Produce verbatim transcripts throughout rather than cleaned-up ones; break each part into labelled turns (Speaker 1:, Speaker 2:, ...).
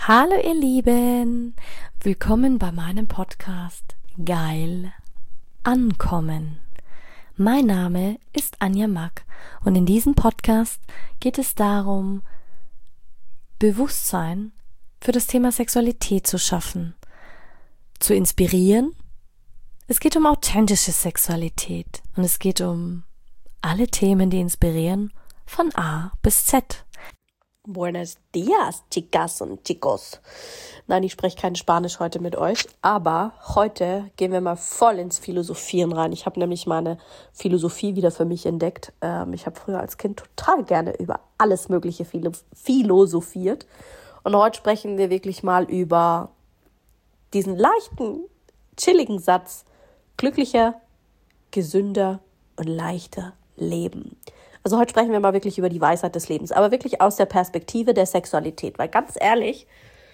Speaker 1: Hallo ihr Lieben, willkommen bei meinem Podcast Geil Ankommen. Mein Name ist Anja Mack und in diesem Podcast geht es darum, Bewusstsein für das Thema Sexualität zu schaffen, zu inspirieren. Es geht um authentische Sexualität und es geht um alle Themen, die inspirieren, von A bis Z.
Speaker 2: Buenos dias, chicas und chicos. Nein, ich spreche kein Spanisch heute mit euch, aber heute gehen wir mal voll ins Philosophieren rein. Ich habe nämlich meine Philosophie wieder für mich entdeckt. Ähm, ich habe früher als Kind total gerne über alles Mögliche philo- philosophiert. Und heute sprechen wir wirklich mal über diesen leichten, chilligen Satz: glücklicher, gesünder und leichter leben. Also heute sprechen wir mal wirklich über die Weisheit des Lebens, aber wirklich aus der Perspektive der Sexualität. Weil ganz ehrlich,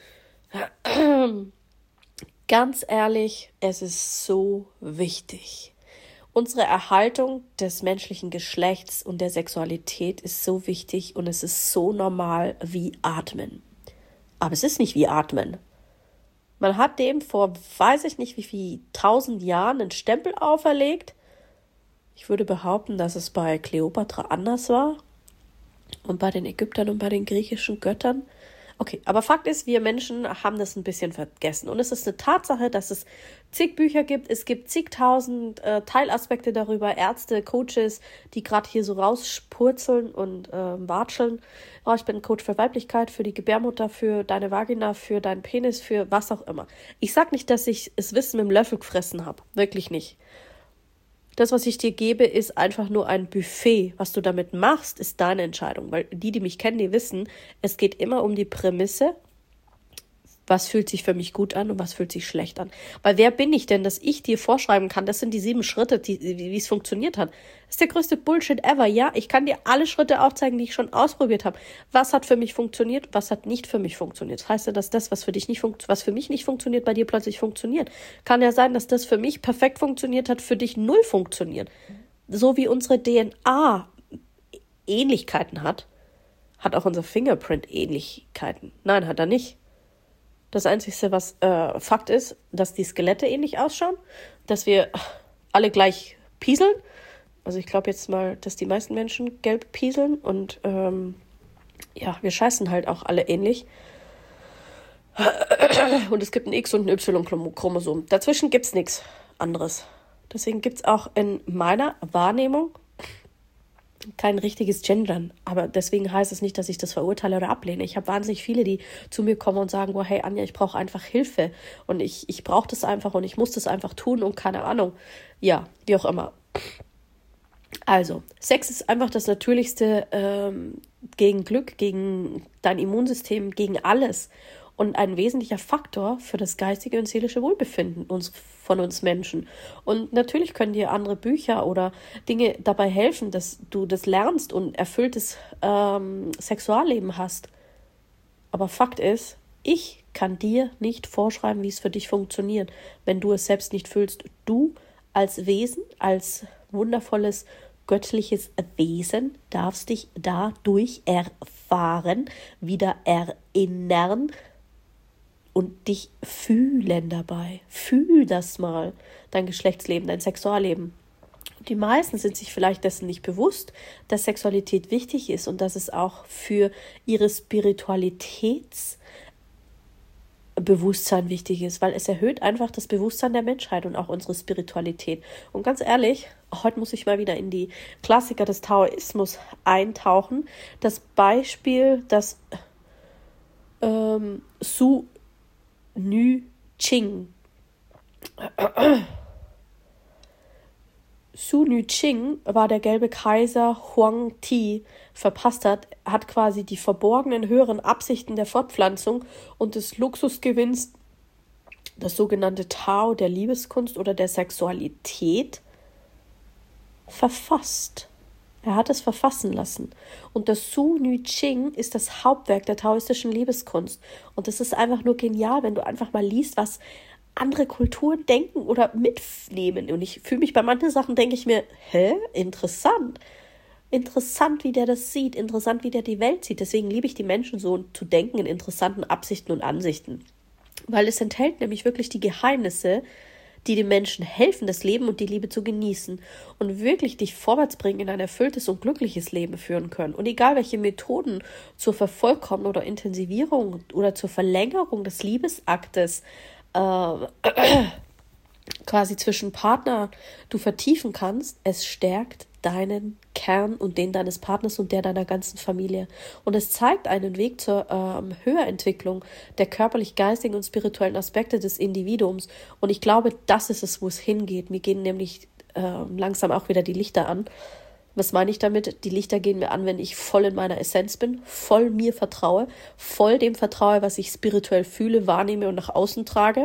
Speaker 2: ganz ehrlich, es ist so wichtig. Unsere Erhaltung des menschlichen Geschlechts und der Sexualität ist so wichtig und es ist so normal wie Atmen. Aber es ist nicht wie Atmen. Man hat dem vor, weiß ich nicht wie viel, tausend Jahren einen Stempel auferlegt. Ich würde behaupten, dass es bei Kleopatra anders war und bei den Ägyptern und bei den griechischen Göttern. Okay, aber Fakt ist, wir Menschen haben das ein bisschen vergessen. Und es ist eine Tatsache, dass es zig Bücher gibt. Es gibt zigtausend äh, Teilaspekte darüber, Ärzte, Coaches, die gerade hier so rauspurzeln und äh, watscheln. Oh, ich bin ein Coach für Weiblichkeit, für die Gebärmutter, für deine Vagina, für deinen Penis, für was auch immer. Ich sag nicht, dass ich das Wissen mit dem Löffel gefressen habe. Wirklich nicht. Das, was ich dir gebe, ist einfach nur ein Buffet. Was du damit machst, ist deine Entscheidung. Weil die, die mich kennen, die wissen, es geht immer um die Prämisse, was fühlt sich für mich gut an und was fühlt sich schlecht an. Weil wer bin ich denn, dass ich dir vorschreiben kann, das sind die sieben Schritte, die, wie es funktioniert hat. Das ist der größte Bullshit ever. Ja, ich kann dir alle Schritte aufzeigen, die ich schon ausprobiert habe. Was hat für mich funktioniert, was hat nicht für mich funktioniert. Das heißt ja, dass das, was für dich nicht funkt, was für mich nicht funktioniert, bei dir plötzlich funktioniert. Kann ja sein, dass das für mich perfekt funktioniert hat, für dich null funktioniert. So wie unsere D N A Ähnlichkeiten hat, hat auch unser Fingerprint Ähnlichkeiten. Nein, hat er nicht. Das Einzige, was äh, Fakt ist, dass die Skelette ähnlich ausschauen, dass wir alle gleich pieseln. Also ich glaube jetzt mal, dass die meisten Menschen gelb pieseln und ähm, ja, wir scheißen halt auch alle ähnlich. Und es gibt ein X- und ein Y-Chromosom. Dazwischen gibt es nichts anderes. Deswegen gibt es auch in meiner Wahrnehmung kein richtiges Gendern, aber deswegen heißt es nicht, dass ich das verurteile oder ablehne. Ich habe wahnsinnig viele, die zu mir kommen und sagen, oh, hey Anja, ich brauche einfach Hilfe und ich, ich brauche das einfach und ich muss das einfach tun und keine Ahnung. Ja, wie auch immer. Also, Sex ist einfach das Natürlichste ähm, gegen Glück, gegen dein Immunsystem, gegen alles und ein wesentlicher Faktor für das geistige und seelische Wohlbefinden uns, von uns Menschen. Und natürlich können dir andere Bücher oder Dinge dabei helfen, dass du das lernst und erfülltes ähm, Sexualleben hast. Aber Fakt ist, ich kann dir nicht vorschreiben, wie es für dich funktioniert, wenn du es selbst nicht fühlst. Du als Wesen, als wundervolles, göttliches Wesen darfst dich dadurch erfahren, wieder erinnern, und dich fühlen dabei. Fühl das mal, dein Geschlechtsleben, dein Sexualleben. Die meisten sind sich vielleicht dessen nicht bewusst, dass Sexualität wichtig ist und dass es auch für ihre Spiritualitätsbewusstsein wichtig ist, weil es erhöht einfach das Bewusstsein der Menschheit und auch unsere Spiritualität. Und ganz ehrlich, heute muss ich mal wieder in die Klassiker des Taoismus eintauchen. Das Beispiel, das ähm, Su Nü Ching. Su Nü Ching war der gelbe Kaiser Huang Ti verpasst hat, hat quasi die verborgenen höheren Absichten der Fortpflanzung und des Luxusgewinns, das sogenannte Tao der Liebeskunst oder der Sexualität, verfasst. Er hat es verfassen lassen. Und das Su Nü Ching ist das Hauptwerk der taoistischen Liebeskunst. Und es ist einfach nur genial, wenn du einfach mal liest, was andere Kulturen denken oder mitnehmen. Und ich fühle mich bei manchen Sachen, denke ich mir, hä, interessant. interessant, wie der das sieht, interessant, wie der die Welt sieht. Deswegen liebe ich die Menschen so zu denken in interessanten Absichten und Ansichten. Weil es enthält nämlich wirklich die Geheimnisse, die den Menschen helfen, das Leben und die Liebe zu genießen und wirklich dich vorwärts bringen, in ein erfülltes und glückliches Leben führen können. Und egal, welche Methoden zur Vervollkommnung oder Intensivierung oder zur Verlängerung des Liebesaktes äh, quasi zwischen Partnern du vertiefen kannst, es stärkt deinen Kern und den deines Partners und der deiner ganzen Familie. Und es zeigt einen Weg zur ähm, Höherentwicklung der körperlich-geistigen und spirituellen Aspekte des Individuums. Und ich glaube, das ist es, wo es hingeht. Mir gehen nämlich ähm, langsam auch wieder die Lichter an. Was meine ich damit? Die Lichter gehen mir an, wenn ich voll in meiner Essenz bin, voll mir vertraue, voll dem vertraue, was ich spirituell fühle, wahrnehme und nach außen trage.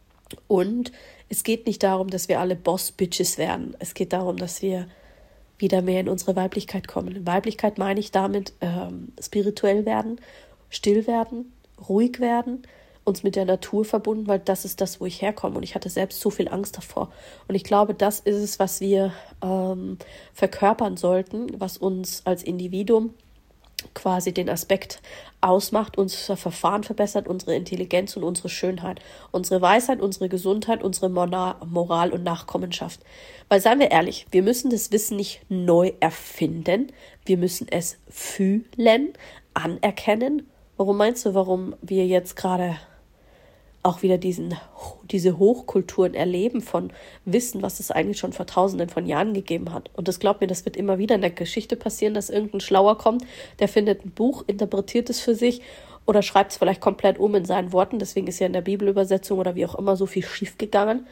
Speaker 2: Und es geht nicht darum, dass wir alle Boss-Bitches werden. Es geht darum, dass wir wieder mehr in unsere Weiblichkeit kommen. In Weiblichkeit meine ich damit ähm, spirituell werden, still werden, ruhig werden, uns mit der Natur verbunden, weil das ist das, wo ich herkomme. Und ich hatte selbst so viel Angst davor. Und ich glaube, das ist es, was wir ähm, verkörpern sollten, was uns als Individuum quasi den Aspekt ausmacht, unser Verfahren verbessert, unsere Intelligenz und unsere Schönheit, unsere Weisheit, unsere Gesundheit, unsere Moral und Nachkommenschaft. Weil, seien wir ehrlich, wir müssen das Wissen nicht neu erfinden, wir müssen es fühlen, anerkennen. Warum meinst du, warum wir jetzt gerade auch wieder diesen, diese Hochkulturen erleben von Wissen, was es eigentlich schon vor Tausenden von Jahren gegeben hat? Und das glaubt mir, das wird immer wieder in der Geschichte passieren, dass irgendein Schlauer kommt, der findet ein Buch, interpretiert es für sich oder schreibt es vielleicht komplett um in seinen Worten. Deswegen ist ja in der Bibelübersetzung oder wie auch immer so viel schief gegangen.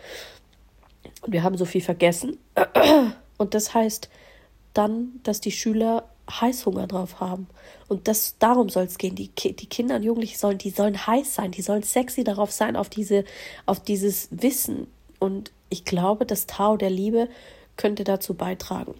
Speaker 2: Und wir haben so viel vergessen. Und das heißt dann, dass die Schüler Heißhunger drauf haben. Und das, darum soll es gehen. Die, die Kinder und Jugendlichen sollen, die sollen heiß sein, die sollen sexy darauf sein, auf diese, auf dieses Wissen. Und ich glaube, das Tao der Liebe könnte dazu beitragen.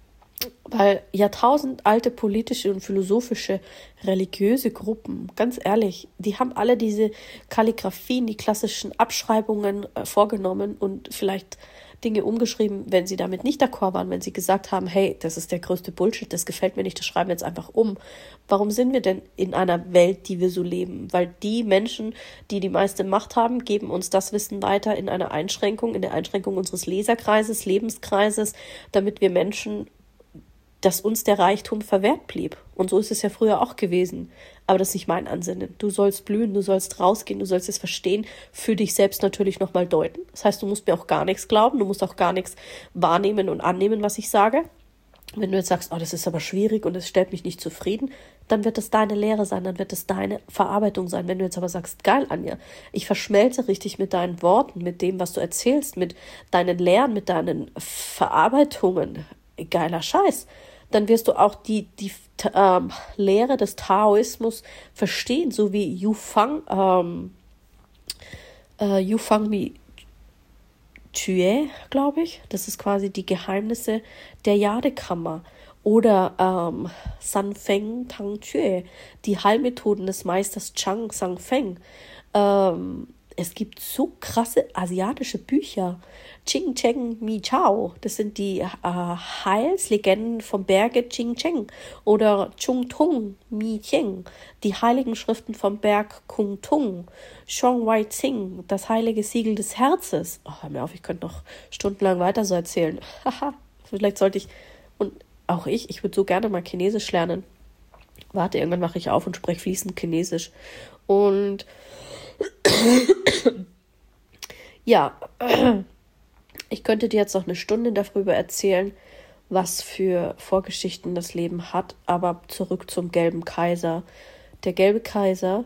Speaker 2: Weil jahrtausendalte politische und philosophische, religiöse Gruppen, ganz ehrlich, die haben alle diese Kalligraphien, die klassischen Abschreibungen äh, vorgenommen und vielleicht Dinge umgeschrieben, wenn sie damit nicht d'accord waren, wenn sie gesagt haben, hey, das ist der größte Bullshit, das gefällt mir nicht, das schreiben wir jetzt einfach um. Warum sind wir denn in einer Welt, die wir so leben? Weil die Menschen, die die meiste Macht haben, geben uns das Wissen weiter in einer Einschränkung, in der Einschränkung unseres Leserkreises, Lebenskreises, damit wir Menschen, dass uns der Reichtum verwehrt blieb. Und so ist es ja früher auch gewesen. Aber das ist nicht mein Ansinnen. Du sollst blühen, du sollst rausgehen, du sollst es verstehen, für dich selbst natürlich nochmal deuten. Das heißt, du musst mir auch gar nichts glauben, du musst auch gar nichts wahrnehmen und annehmen, was ich sage. Wenn du jetzt sagst, oh, das ist aber schwierig und es stellt mich nicht zufrieden, dann wird das deine Lehre sein, dann wird das deine Verarbeitung sein. Wenn du jetzt aber sagst, geil, Anja, ich verschmelze richtig mit deinen Worten, mit dem, was du erzählst, mit deinen Lehren, mit deinen Verarbeitungen, geiler Scheiß, dann wirst du auch die, die ähm, Lehre des Taoismus verstehen, so wie Yufang, ähm, äh, Yufang Mi Tue, glaube ich. Das ist quasi die Geheimnisse der Jadekammer. Oder ähm, San Feng Tang Tue, die Heilmethoden des Meisters Chang Sang Feng. Ähm, es gibt so krasse asiatische Bücher. Ching Cheng Mi Chao, das sind die äh, Heilslegenden vom Berge Ching Cheng. Oder Chung Tung Mi Cheng, die heiligen Schriften vom Berg Kung Tung. Shong Wai Tsing, das heilige Siegel des Herzens. Oh, hör mir auf, ich könnte noch stundenlang weiter so erzählen. Haha, vielleicht sollte ich, und auch ich, ich würde so gerne mal Chinesisch lernen. Warte, irgendwann mache ich auf und spreche fließend Chinesisch. Und ja, ich könnte dir jetzt noch eine Stunde darüber erzählen, was für Vorgeschichten das Leben hat, aber zurück zum gelben Kaiser. Der gelbe Kaiser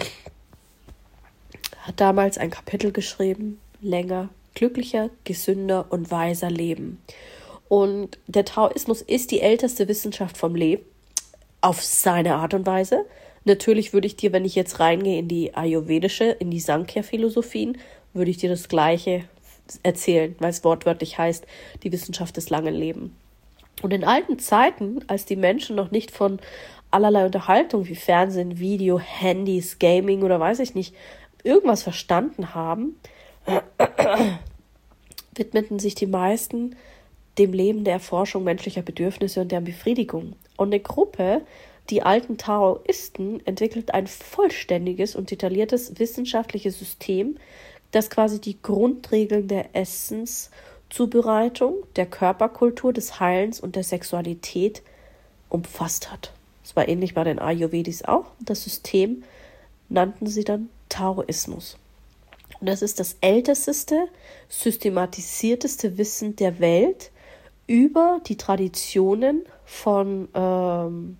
Speaker 2: hat damals ein Kapitel geschrieben, länger, glücklicher, gesünder und weiser leben. Und der Taoismus ist die älteste Wissenschaft vom Leben, auf seine Art und Weise. Natürlich würde ich dir, wenn ich jetzt reingehe in die ayurvedische, in die Sankhya-Philosophien, würde ich dir das Gleiche erzählen, weil es wortwörtlich heißt, die Wissenschaft des langen Lebens. Und in alten Zeiten, als die Menschen noch nicht von allerlei Unterhaltung wie Fernsehen, Video, Handys, Gaming oder weiß ich nicht, irgendwas verstanden haben, widmeten sich die meisten dem Leben der Erforschung menschlicher Bedürfnisse und deren Befriedigung. Und eine Gruppe, die alten Taoisten, entwickelt ein vollständiges und detailliertes wissenschaftliches System, das quasi die Grundregeln der Essenszubereitung, der Körperkultur, des Heilens und der Sexualität umfasst hat. Das war ähnlich bei den Ayurvedis auch. Das System nannten sie dann Taoismus. Und das ist das älteste, systematisierteste Wissen der Welt über die Traditionen von, ähm,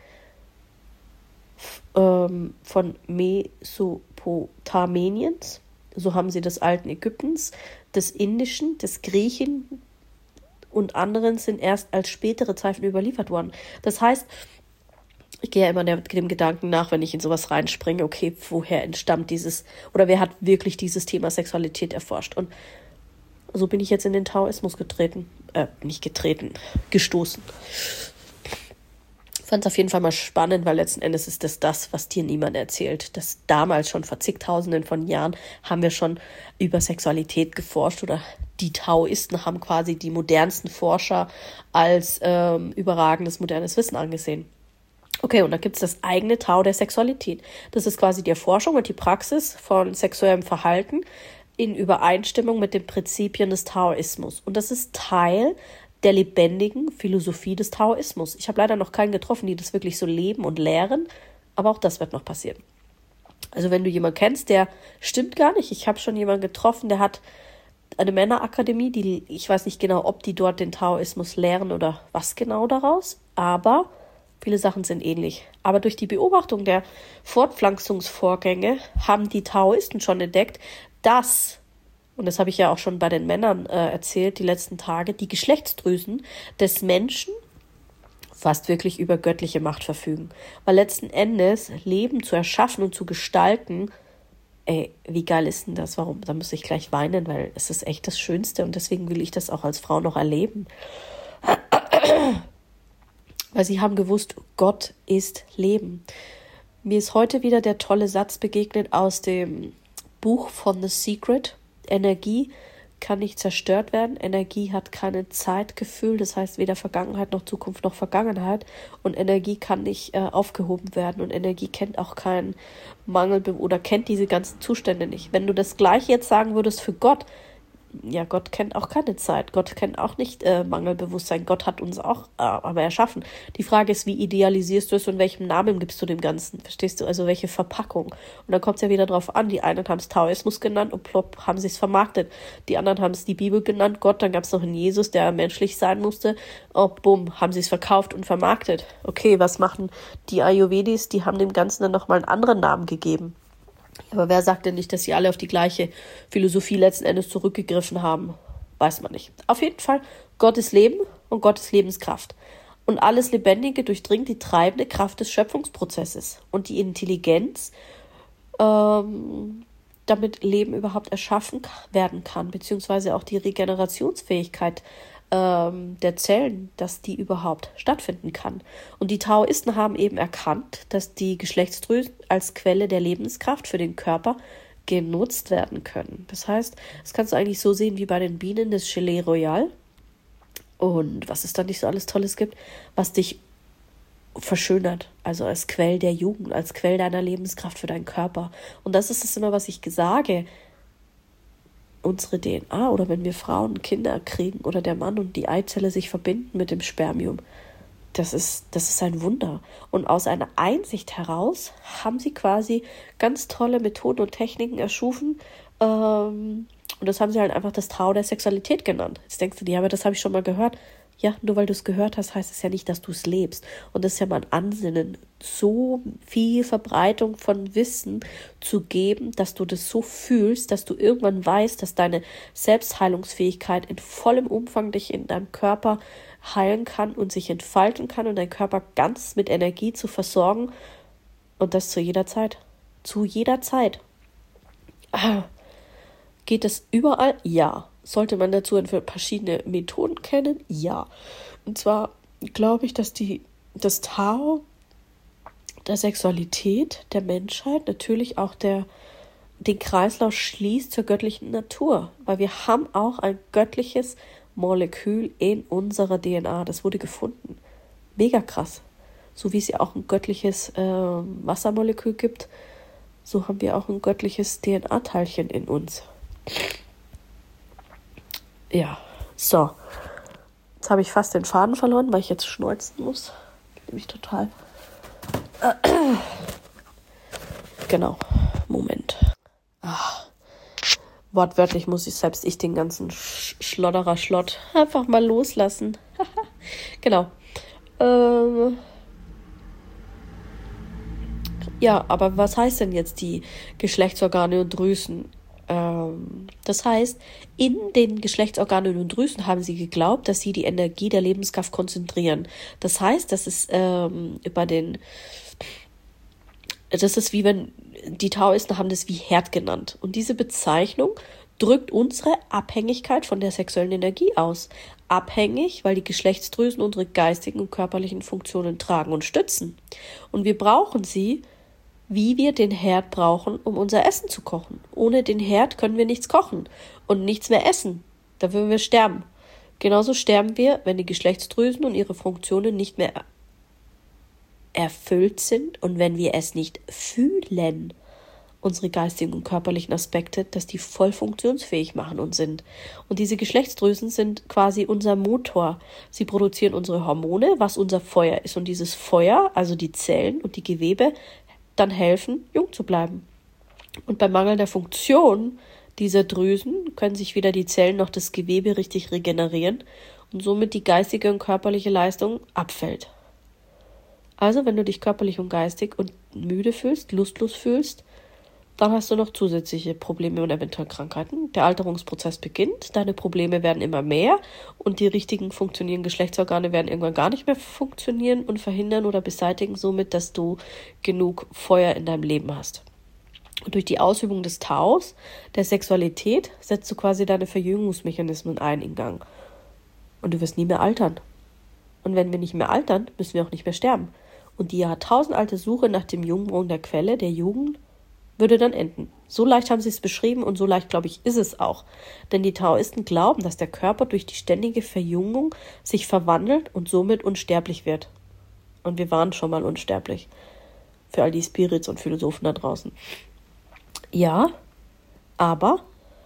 Speaker 2: f- ähm, von Mesopotamiens. So haben sie des alten Ägyptens, des Indischen, des Griechen und anderen sind erst als spätere Zeiten überliefert worden. Das heißt, ich gehe ja immer dem Gedanken nach, wenn ich in sowas reinspringe, okay, woher entstammt dieses, oder wer hat wirklich dieses Thema Sexualität erforscht? Und so bin ich jetzt in den Taoismus getreten, äh, nicht getreten, gestoßen. Ich fand es auf jeden Fall mal spannend, weil letzten Endes ist das das, was dir niemand erzählt. Das damals schon vor zigtausenden von Jahren haben wir schon über Sexualität geforscht oder die Taoisten haben quasi die modernsten Forscher als ähm, überragendes modernes Wissen angesehen. Okay, und da gibt es das eigene Tao der Sexualität. Das ist quasi die Erforschung und die Praxis von sexuellem Verhalten in Übereinstimmung mit den Prinzipien des Taoismus. Und das ist Teil der lebendigen Philosophie des Taoismus. Ich habe leider noch keinen getroffen, die das wirklich so leben und lehren, aber auch das wird noch passieren. Also wenn du jemanden kennst, der stimmt gar nicht. Ich habe schon jemanden getroffen, der hat eine Männerakademie, die, ich weiß nicht genau, ob die dort den Taoismus lehren oder was genau daraus, aber viele Sachen sind ähnlich. Aber durch die Beobachtung der Fortpflanzungsvorgänge haben die Taoisten schon entdeckt, dass, und das habe ich ja auch schon bei den Männern äh, erzählt, die letzten Tage, die Geschlechtsdrüsen des Menschen fast wirklich über göttliche Macht verfügen. Weil letzten Endes Leben zu erschaffen und zu gestalten, ey, wie geil ist denn das? Warum? Da muss ich gleich weinen, weil es ist echt das Schönste und deswegen will ich das auch als Frau noch erleben. Weil sie haben gewusst, Gott ist Leben. Mir ist heute wieder der tolle Satz begegnet aus dem Buch von The Secret. Energie kann nicht zerstört werden. Energie hat kein Zeitgefühl, das heißt weder Vergangenheit noch Zukunft noch Vergangenheit. Und Energie kann nicht äh, aufgehoben werden. Und Energie kennt auch keinen Mangel oder kennt diese ganzen Zustände nicht. Wenn du das Gleiche jetzt sagen würdest für Gott, ja, Gott kennt auch keine Zeit. Gott kennt auch nicht äh, Mangelbewusstsein. Gott hat uns auch äh, aber erschaffen. Die Frage ist, wie idealisierst du es und welchen Namen gibst du dem Ganzen? Verstehst du? Also welche Verpackung? Und dann kommt es ja wieder drauf an. Die einen haben es Taoismus genannt und plopp haben sie es vermarktet. Die anderen haben es die Bibel genannt, Gott. Dann gab es noch einen Jesus, der menschlich sein musste. Oh, bumm, haben sie es verkauft und vermarktet. Okay, was machen die Ayurvedis? Die haben dem Ganzen dann nochmal einen anderen Namen gegeben. Aber wer sagt denn nicht, dass sie alle auf die gleiche Philosophie letzten Endes zurückgegriffen haben? Weiß man nicht. Auf jeden Fall, Gott ist Leben und Gott ist Lebenskraft. Und alles Lebendige durchdringt die treibende Kraft des Schöpfungsprozesses. Und die Intelligenz, ähm, damit Leben überhaupt erschaffen werden kann, beziehungsweise auch die Regenerationsfähigkeit ähm, der Zellen, dass die überhaupt stattfinden kann. Und die Taoisten haben eben erkannt, dass die Geschlechtsdrüsen als Quelle der Lebenskraft für den Körper genutzt werden können. Das heißt, das kannst du eigentlich so sehen wie bei den Bienen des Gelee Royal und was es da nicht so alles Tolles gibt, was dich verschönert, also als Quell der Jugend, als Quell deiner Lebenskraft für deinen Körper. Und das ist es immer, was ich sage. Unsere D N A oder wenn wir Frauen Kinder kriegen oder der Mann und die Eizelle sich verbinden mit dem Spermium, das ist, das ist ein Wunder. Und aus einer Einsicht heraus haben sie quasi ganz tolle Methoden und Techniken erschufen, ähm, und das haben sie halt einfach das Tao der Sexualität genannt. Jetzt denkst du dir, aber das habe ich schon mal gehört. Ja, nur weil du es gehört hast, heißt es ja nicht, dass du es lebst. Und das ist ja mein Ansinnen, so viel Verbreitung von Wissen zu geben, dass du das so fühlst, dass du irgendwann weißt, dass deine Selbstheilungsfähigkeit in vollem Umfang dich in deinem Körper heilen kann und sich entfalten kann und deinen Körper ganz mit Energie zu versorgen. Und das zu jeder Zeit. Zu jeder Zeit. Ah. Geht das überall? Ja. Sollte man dazu verschiedene Methoden kennen? Ja. Und zwar glaube ich, dass die, das Tao der Sexualität, der Menschheit, natürlich auch der, den Kreislauf schließt zur göttlichen Natur. Weil wir haben auch ein göttliches Molekül in unserer D N A. Das wurde gefunden. Mega krass. So wie es ja auch ein göttliches äh, Wassermolekül gibt, so haben wir auch ein göttliches D N A-Teilchen in uns. Ja, so. Jetzt habe ich fast den Faden verloren, weil ich jetzt schneuzen muss. Nämlich total. Genau. Moment. Ach. Wortwörtlich muss ich selbst ich den ganzen Sch- Schlodderer Schlott einfach mal loslassen. Genau. Ähm. Ja, aber was heißt denn jetzt die Geschlechtsorgane und Drüsen? Ähm, das heißt, in den Geschlechtsorganen und Drüsen haben sie geglaubt, dass sie die Energie der Lebenskraft konzentrieren. Das heißt, das ist ähm, über den, das ist wie wenn, die Taoisten haben das wie Herd genannt. Und diese Bezeichnung drückt unsere Abhängigkeit von der sexuellen Energie aus. Abhängig, weil die Geschlechtsdrüsen unsere geistigen und körperlichen Funktionen tragen und stützen. Und wir brauchen sie, wie wir den Herd brauchen, um unser Essen zu kochen. Ohne den Herd können wir nichts kochen und nichts mehr essen. Da würden wir sterben. Genauso sterben wir, wenn die Geschlechtsdrüsen und ihre Funktionen nicht mehr erfüllt sind und wenn wir es nicht fühlen, unsere geistigen und körperlichen Aspekte, dass die voll funktionsfähig machen und sind. Und diese Geschlechtsdrüsen sind quasi unser Motor. Sie produzieren unsere Hormone, was unser Feuer ist. Und dieses Feuer, also die Zellen und die Gewebe, dann helfen, jung zu bleiben. Und bei mangelnder Funktion dieser Drüsen können sich weder die Zellen noch das Gewebe richtig regenerieren und somit die geistige und körperliche Leistung abfällt. Also, wenn du dich körperlich und geistig und müde fühlst, lustlos fühlst, dann hast du noch zusätzliche Probleme und eventuell Krankheiten. Der Alterungsprozess beginnt, deine Probleme werden immer mehr und die richtigen funktionierenden Geschlechtsorgane werden irgendwann gar nicht mehr funktionieren und verhindern oder beseitigen somit, dass du genug Feuer in deinem Leben hast. Und durch die Ausübung des Taos, der Sexualität, setzt du quasi deine Verjüngungsmechanismen ein in Gang. Und du wirst nie mehr altern. Und wenn wir nicht mehr altern, müssen wir auch nicht mehr sterben. Und die jahrtausendalte Suche nach dem Jungbrunnen der Quelle, der Jugend, würde dann enden. So leicht haben sie es beschrieben und so leicht, glaube ich, ist es auch. Denn die Taoisten glauben, dass der Körper durch die ständige Verjüngung sich verwandelt und somit unsterblich wird. Und wir waren schon mal unsterblich. Für all die Spirits und Philosophen da draußen. Ja, aber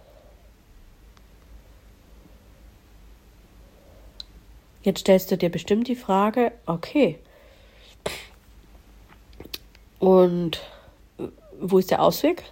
Speaker 2: jetzt stellst du dir bestimmt die Frage, okay, und wo ist der Ausweg?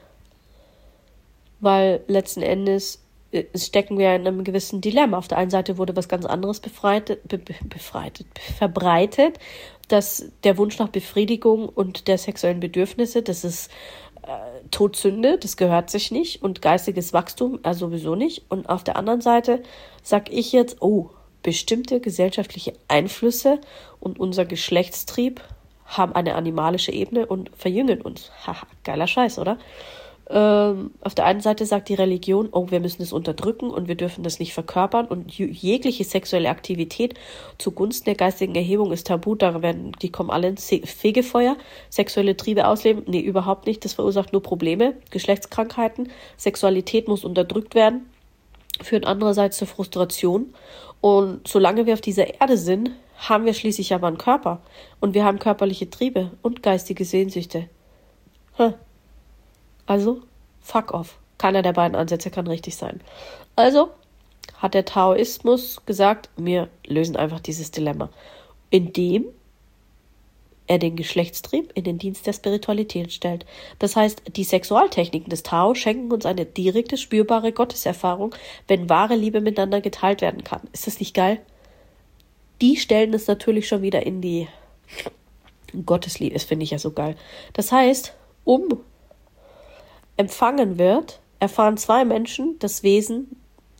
Speaker 2: Weil letzten Endes äh, stecken wir in einem gewissen Dilemma. Auf der einen Seite wurde was ganz anderes befreitet, be, befreitet, verbreitet, dass der Wunsch nach Befriedigung und der sexuellen Bedürfnisse, das ist äh, Todsünde, das gehört sich nicht und geistiges Wachstum äh, sowieso nicht. Und auf der anderen Seite sag ich jetzt, oh, bestimmte gesellschaftliche Einflüsse und unser Geschlechtstrieb haben eine animalische Ebene und verjüngen uns. Haha, geiler Scheiß, oder? Ähm, auf der einen Seite sagt die Religion, oh, wir müssen es unterdrücken und wir dürfen das nicht verkörpern und jegliche sexuelle Aktivität zugunsten der geistigen Erhebung ist tabu, da werden, die kommen alle ins Fegefeuer. Sexuelle Triebe ausleben, nee, überhaupt nicht, das verursacht nur Probleme, Geschlechtskrankheiten, Sexualität muss unterdrückt werden, führen andererseits zur Frustration und solange wir auf dieser Erde sind, haben wir schließlich aber einen Körper und wir haben körperliche Triebe und geistige Sehnsüchte. Hm. Also, fuck off. Keiner der beiden Ansätze kann richtig sein. Also hat der Taoismus gesagt, wir lösen einfach dieses Dilemma, indem er den Geschlechtstrieb in den Dienst der Spiritualität stellt. Das heißt, die Sexualtechniken des Tao schenken uns eine direkte, spürbare Gotteserfahrung, wenn wahre Liebe miteinander geteilt werden kann. Ist das nicht geil? Die stellen es natürlich schon wieder in die Gottesliebe. Das finde ich ja so geil. Das heißt, um empfangen wird, erfahren zwei Menschen das Wesen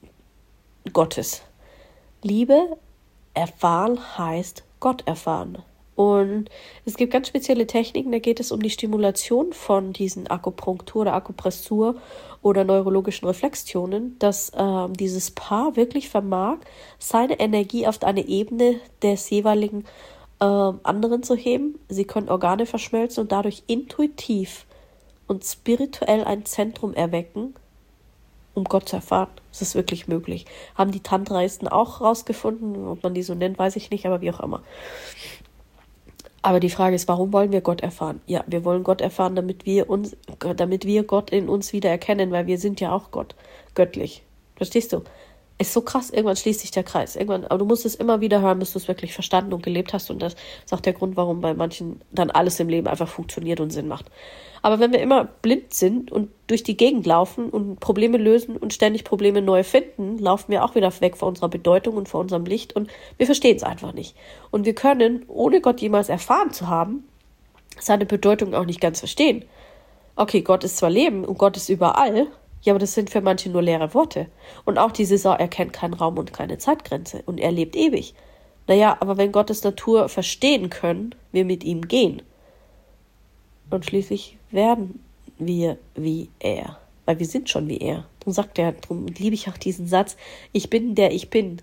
Speaker 2: Gottes. Liebe erfahren heißt Gott erfahren. Und es gibt ganz spezielle Techniken, da geht es um die Stimulation von diesen Akupunktur oder Akupressur oder neurologischen Reflexionen, dass äh, dieses Paar wirklich vermag, seine Energie auf eine Ebene des jeweiligen äh, anderen zu heben. Sie können Organe verschmelzen und dadurch intuitiv und spirituell ein Zentrum erwecken um Gott zu erfahren. Es ist wirklich möglich. Haben die Tantraisten auch rausgefunden, ob man die so nennt, weiß ich nicht, aber wie auch immer. Aber die Frage ist, warum wollen wir Gott erfahren? Ja, wir wollen Gott erfahren, damit wir uns, damit wir Gott in uns wieder erkennen, weil wir sind ja auch Gott, göttlich. Verstehst du? Ist so krass, irgendwann schließt sich der Kreis. Irgendwann, aber du musst es immer wieder hören, bis du es wirklich verstanden und gelebt hast. Und das ist auch der Grund, warum bei manchen dann alles im Leben einfach funktioniert und Sinn macht. Aber wenn wir immer blind sind und durch die Gegend laufen und Probleme lösen und ständig Probleme neu finden, laufen wir auch wieder weg von unserer Bedeutung und von unserem Licht und wir verstehen es einfach nicht. Und wir können, ohne Gott jemals erfahren zu haben, seine Bedeutung auch nicht ganz verstehen. Okay, Gott ist zwar Leben und Gott ist überall, ja, aber das sind für manche nur leere Worte. Und auch die Saison, er kennt keinen Raum und keine Zeitgrenze und er lebt ewig. Naja, aber wenn Gottes Natur verstehen können, wir mit ihm gehen. Und schließlich werden wir wie er. Weil wir sind schon wie er. Darum sagt er, darum liebe ich auch diesen Satz, ich bin der ich bin.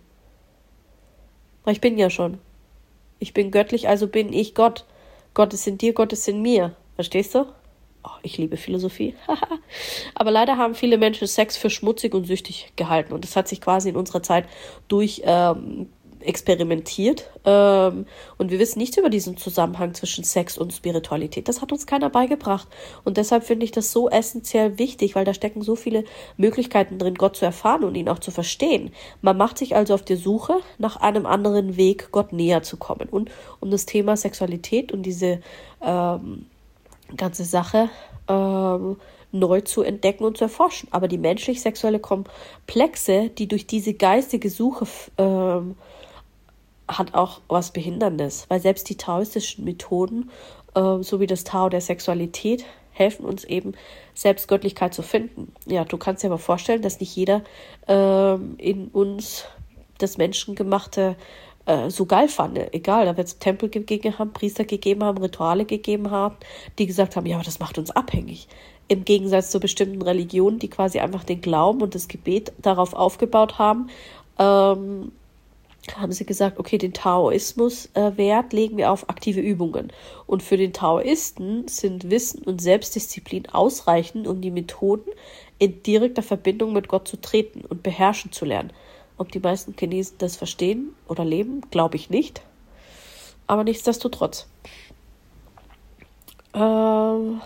Speaker 2: Weil ich bin ja schon. Ich bin göttlich, also bin ich Gott. Gott ist in dir, Gott ist in mir. Verstehst du? Oh, ich liebe Philosophie. Aber leider haben viele Menschen Sex für schmutzig und süchtig gehalten. Und das hat sich quasi in unserer Zeit durch ähm, experimentiert. Ähm, und wir wissen nichts über diesen Zusammenhang zwischen Sex und Spiritualität. Das hat uns keiner beigebracht. Und deshalb finde ich das so essentiell wichtig, weil da stecken so viele Möglichkeiten drin, Gott zu erfahren und ihn auch zu verstehen. Man macht sich also auf die Suche nach einem anderen Weg, Gott näher zu kommen. Und um das Thema Sexualität und diese ähm, ganze Sache ähm, neu zu entdecken und zu erforschen. Aber die menschlich-sexuelle Komplexe, die durch diese geistige Suche ähm, hat auch was Behinderndes, weil selbst die taoistischen Methoden, ähm, so wie das Tao der Sexualität, helfen uns eben, selbst Göttlichkeit zu finden. Ja, du kannst dir aber vorstellen, dass nicht jeder ähm, in uns das Menschengemachte so geil fand. Egal, da wird es Tempel gegeben haben, Priester gegeben haben, Rituale gegeben haben, die gesagt haben, ja, aber das macht uns abhängig. Im Gegensatz zu bestimmten Religionen, die quasi einfach den Glauben und das Gebet darauf aufgebaut haben, ähm, haben sie gesagt, okay, den Taoismus äh, Wert legen wir auf aktive Übungen. Und für den Taoisten sind Wissen und Selbstdisziplin ausreichend, um die Methoden in direkter Verbindung mit Gott zu treten und beherrschen zu lernen. Ob die meisten Chinesen das verstehen oder leben, glaube ich nicht. Aber nichtsdestotrotz. Ähm.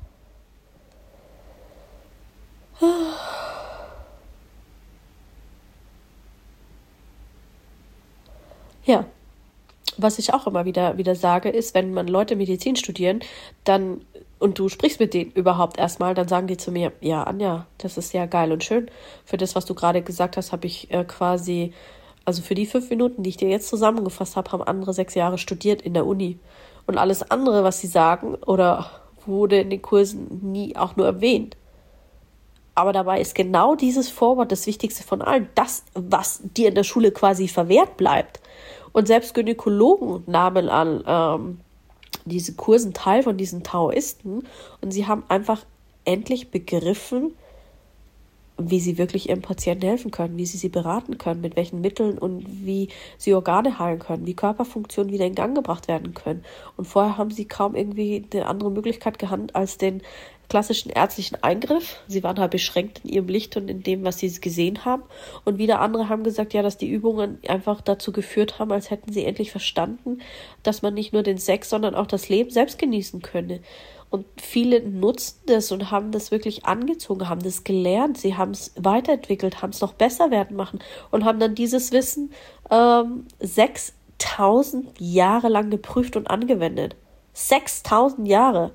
Speaker 2: Ja. Was ich auch immer wieder, wieder sage, ist, wenn man Leute Medizin studieren, dann, und du sprichst mit denen überhaupt erstmal, dann sagen die zu mir, ja, Anja, das ist ja geil und schön. Für das, was du gerade gesagt hast, habe ich äh, quasi, also für die fünf Minuten, die ich dir jetzt zusammengefasst habe, haben andere sechs Jahre studiert in der Uni. Und alles andere, was sie sagen, oder wurde in den Kursen nie auch nur erwähnt. Aber dabei ist genau dieses Vorwort das Wichtigste von allen. Das, was dir in der Schule quasi verwehrt bleibt. Und selbst Gynäkologen nahmen an ähm, diese Kursen teil von diesen Taoisten und sie haben einfach endlich begriffen, wie sie wirklich ihrem Patienten helfen können, wie sie sie beraten können, mit welchen Mitteln und wie sie Organe heilen können, wie Körperfunktionen wieder in Gang gebracht werden können. Und vorher haben sie kaum irgendwie eine andere Möglichkeit gehabt als den klassischen ärztlichen Eingriff. Sie waren halt beschränkt in ihrem Licht und in dem, was sie gesehen haben. Und wieder andere haben gesagt, ja, dass die Übungen einfach dazu geführt haben, als hätten sie endlich verstanden, dass man nicht nur den Sex, sondern auch das Leben selbst genießen könne. Und viele nutzen das und haben das wirklich angezogen, haben das gelernt, sie haben es weiterentwickelt, haben es noch besser werden machen und haben dann dieses Wissen ähm, sechstausend Jahre lang geprüft und angewendet. sechstausend Jahre!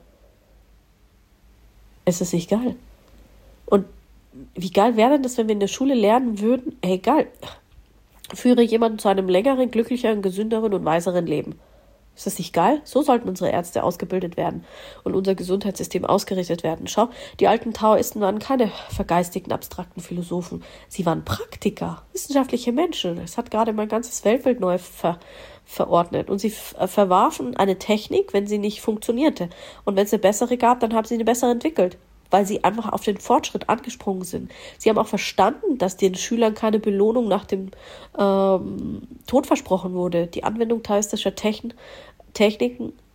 Speaker 2: Es ist nicht geil. Und wie geil wäre denn das, wenn wir in der Schule lernen würden, hey, geil, führe jemanden zu einem längeren, glücklicheren, gesünderen und weiseren Leben. Ist das nicht geil? So sollten unsere Ärzte ausgebildet werden und unser Gesundheitssystem ausgerichtet werden. Schau, die alten Taoisten waren keine vergeistigten, abstrakten Philosophen. Sie waren Praktiker, wissenschaftliche Menschen. Es hat gerade mein ganzes Weltbild neu ver- verordnet. Und sie f- verwarfen eine Technik, wenn sie nicht funktionierte. Und wenn es eine bessere gab, dann haben sie eine bessere entwickelt, weil sie einfach auf den Fortschritt angesprungen sind. Sie haben auch verstanden, dass den Schülern keine Belohnung nach dem ähm, Tod versprochen wurde. Die Anwendung taoistischer Techn- Techniken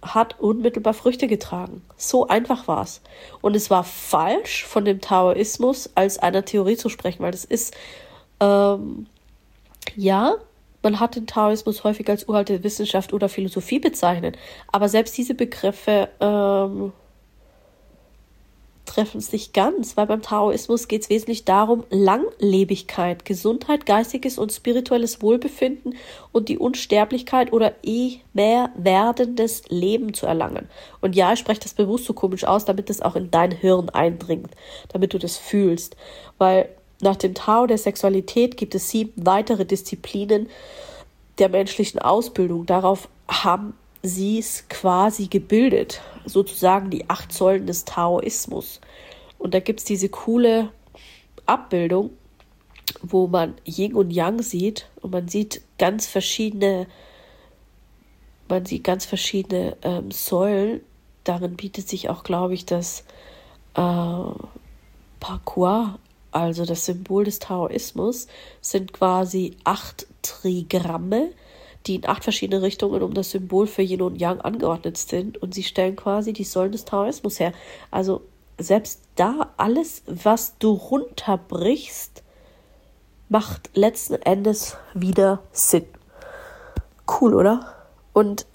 Speaker 2: hat unmittelbar Früchte getragen. So einfach war es. Und es war falsch, von dem Taoismus als einer Theorie zu sprechen, weil das ist, ähm, ja, man hat den Taoismus häufig als uralte Wissenschaft oder Philosophie bezeichnet, aber selbst diese Begriffe ähm, treffen es nicht ganz, weil beim Taoismus geht es wesentlich darum, Langlebigkeit, Gesundheit, geistiges und spirituelles Wohlbefinden und die Unsterblichkeit oder eh mehr werdendes Leben zu erlangen. Und ja, ich spreche das bewusst so komisch aus, damit es auch in dein Hirn eindringt, damit du das fühlst, weil nach dem Tao der Sexualität gibt es sieben weitere Disziplinen der menschlichen Ausbildung. Darauf haben sie es quasi gebildet, sozusagen die acht Säulen des Taoismus. Und da gibt es diese coole Abbildung, wo man Yin und Yang sieht und man sieht ganz verschiedene, man sieht ganz verschiedene ähm, Säulen. Darin bietet sich auch, glaube ich, das äh, Pakua, also das Symbol des Taoismus, sind quasi acht Trigramme, die in acht verschiedene Richtungen um das Symbol für Yin und Yang angeordnet sind. Und sie stellen quasi die Säulen des Taoismus her. Also selbst da, alles, was du runterbrichst, macht letzten Endes wieder Sinn. Cool, oder? Und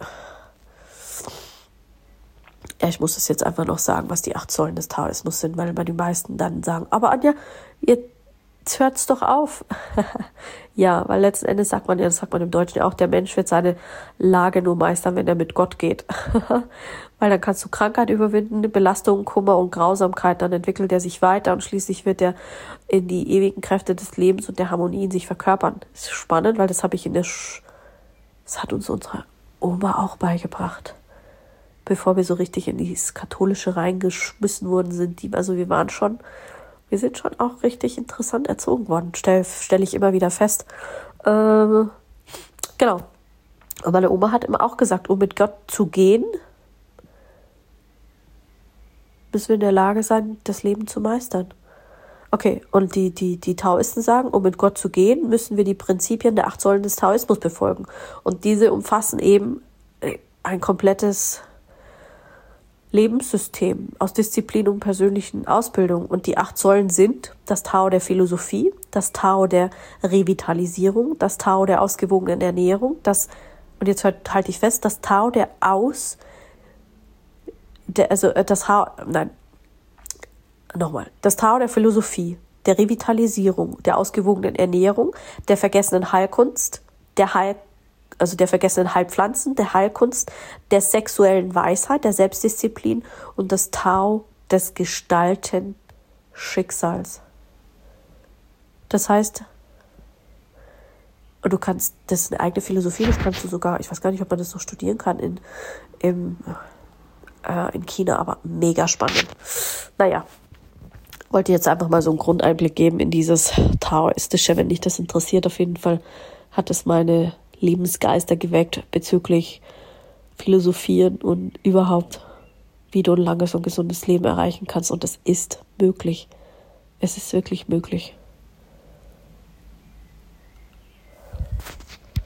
Speaker 2: ja, ich muss es jetzt einfach noch sagen, was die acht Säulen des Taoismus sind, weil immer die meisten dann sagen, aber Anja, jetzt hört's doch auf. Ja, weil letzten Endes sagt man ja, das sagt man im Deutschen ja auch, der Mensch wird seine Lage nur meistern, wenn er mit Gott geht. Weil dann kannst du Krankheit überwinden, Belastung, Kummer und Grausamkeit, dann entwickelt er sich weiter und schließlich wird er in die ewigen Kräfte des Lebens und der Harmonie in sich verkörpern. Das ist spannend, weil das habe ich in der Sch- das hat uns unsere Oma auch beigebracht. Bevor wir so richtig in dieses Katholische reingeschmissen worden sind, die, also wir waren schon Wir sind schon auch richtig interessant erzogen worden, stelle stell ich immer wieder fest. Ähm, genau. Und meine Oma hat immer auch gesagt, um mit Gott zu gehen, müssen wir in der Lage sein, das Leben zu meistern. Okay, und die, die, die Taoisten sagen, um mit Gott zu gehen, müssen wir die Prinzipien der acht Säulen des Taoismus befolgen. Und diese umfassen eben ein komplettes Lebenssystem aus Disziplin und persönlichen Ausbildung. Und die acht Säulen sind das Tao der Philosophie, das Tao der Revitalisierung, das Tao der ausgewogenen Ernährung, das, und jetzt halt, halte ich fest, das Tao der Aus, der, also das Tao, nein, nochmal, das Tao der Philosophie, der Revitalisierung, der ausgewogenen Ernährung, der vergessenen Heilkunst, der Heil also der vergessenen Heilpflanzen, der Heilkunst, der sexuellen Weisheit, der Selbstdisziplin und das Tao des Gestalten Schicksals. Das heißt, und du kannst, das ist eine eigene Philosophie, das kannst du sogar, ich weiß gar nicht, ob man das noch studieren kann in, im, äh, in China, aber mega spannend. Naja, wollte jetzt einfach mal so einen Grundeinblick geben in dieses Taoistische, wenn dich das interessiert. Auf jeden Fall hat es meine Lebensgeister geweckt bezüglich Philosophieren und überhaupt, wie du ein langes und gesundes Leben erreichen kannst. Und es ist möglich. Es ist wirklich möglich.